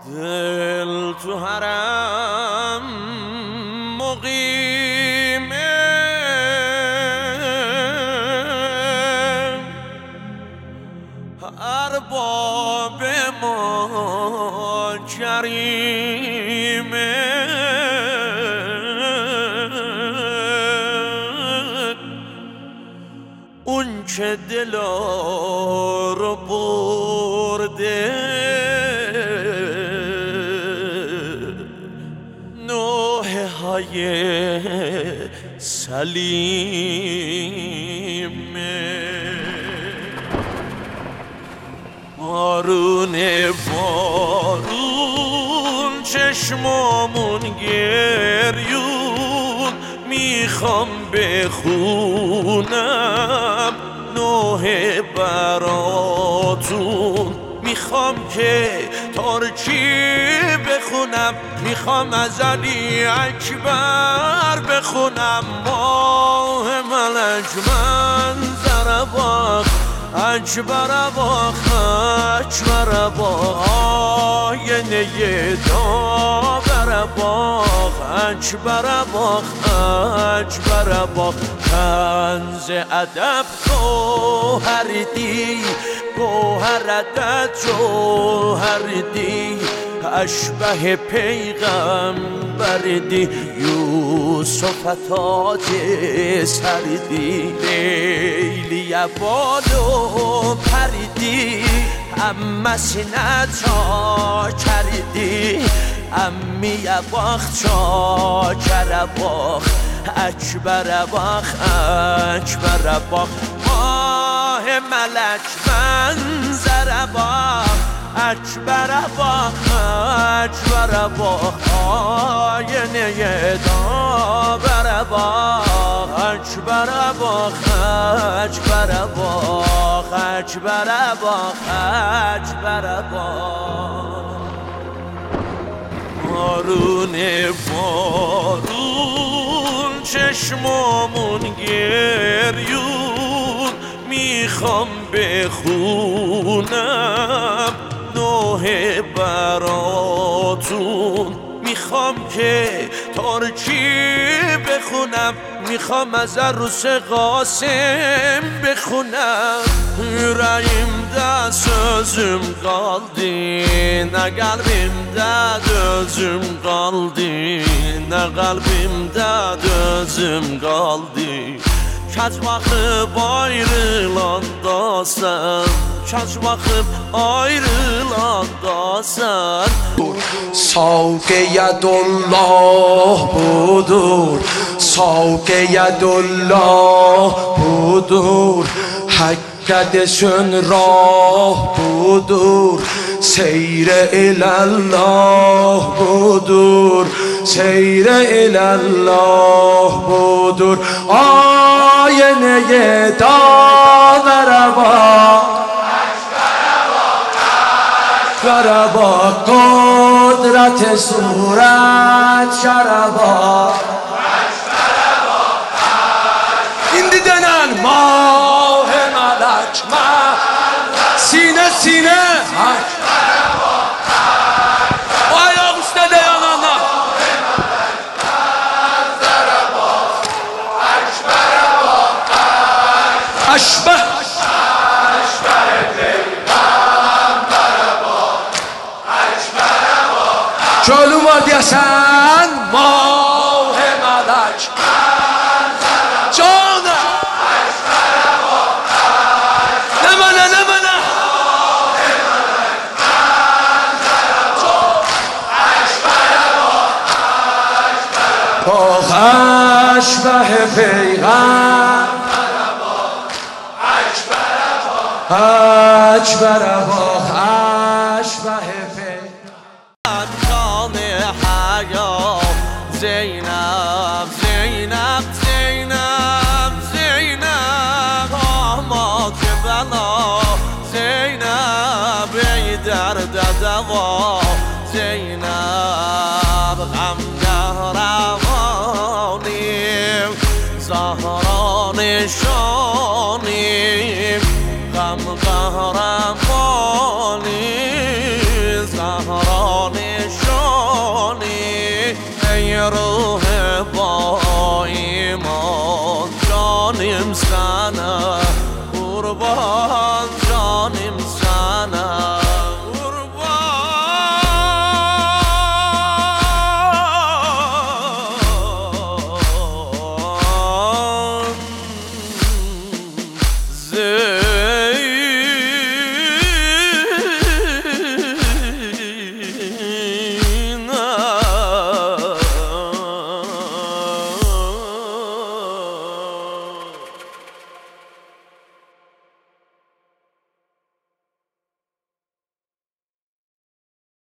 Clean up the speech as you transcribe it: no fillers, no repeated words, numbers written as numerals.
دل تو حرم مقیمه، ارباب ما کریمه، اون که دلا رو برده نوحه های سلیمه. بارون چشمامون گریون، میخوام بخونم نوحه براتون، میخوام که ترکی بخونم، میخوام از علی اکبر بخونم. ماه ملک منظر باغ اکبر باغ اکبر باغ، آینه داور باغ اکبر باغ اکبر باغ. کنز ادب گوهر دی، گوهر عدد جوهر دی، اشبه پیغمبر دی، یوسف تاج سردی، لیلی بالو پردی، اما سینه چا کردی، امی باخ چا کرباخ اکبر باخ اکبر باخ. ماه ملک منظر باخ اکبر باخ اکبر باخ، آینه داور باخ اکبر باخ اکبر باخ اکبر باخ اکبر باخ. بارون چشمامون گریون، میخوام بخونم نوحه براتون، میخوام که ترکی بخونم، میخوام از عروس قاسم بخونم. Yüreğimde sözüm kaldı, ne kalbimde dözüm kaldı, ne kalbimde dözüm kaldı. Kaç bakıp ayrılanda sen, kaç bakıp ayrılanda sen. Savkeyedullah budur, savkeyedullah budur, Hakkadesün rah budur, seyre ilallah budur, seyre ilallah budur. Ayeneye dağlara bak, aşkara bak, kudret-i suret şara bak, indi denen mah-ı melek sine sine o ayak üstte dayanana aşbe çölüm var diyesen mah-ı melek canım ne bana باغ اشبه پیغمبر باغ اکبر باغ اشبه پیغمبر. جان حیا زینب زینب زینب زینب، آماد بلا زینب، ای درد دوا زینب، غمگه روانیم زهرا نشانیم، غم قهرمانی زهرا منه قربان